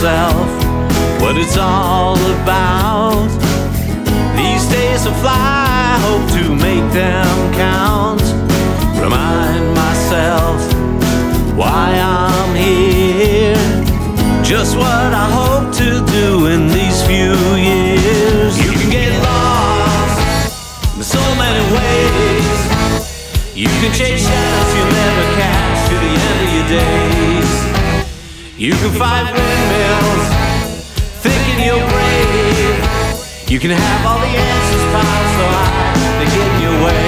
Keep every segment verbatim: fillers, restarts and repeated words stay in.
myself what it's all about. These days will fly, I hope to make them count. Remind myself why I'm here, just what I hope to do in these few years. You can get lost in so many ways. You can chase shadows you'll never catch to the end of your days. You can fight windmills thinking you're brave. You can have all the answers piled so high they get in your way.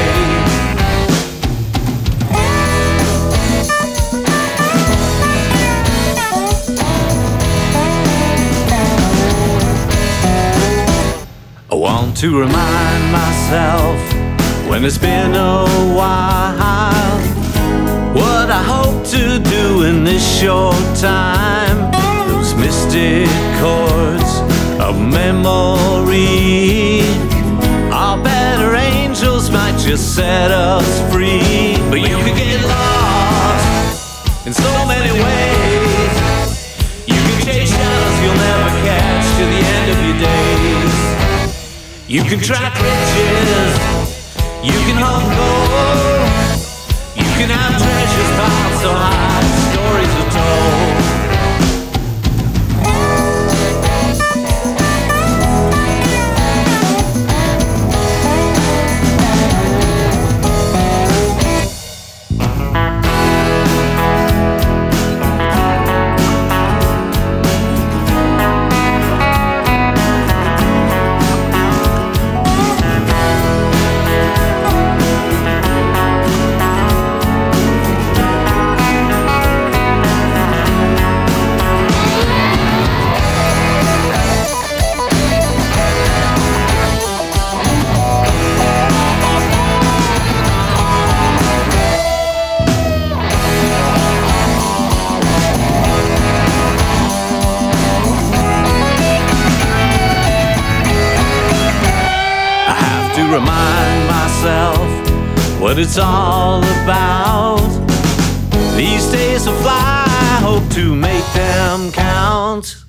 I want to remind myself when it's been a while what I hope to do in this short time. Those mystic chords of memory, our better angels might just set us free. But you can get lost in so many ways. You can chase shadows you'll never catch to the end of your days. You can track riches, you can hold gold, you can have treasures piled so high stories are told. Remind myself what it's all about. These days will fly, I hope to make them count.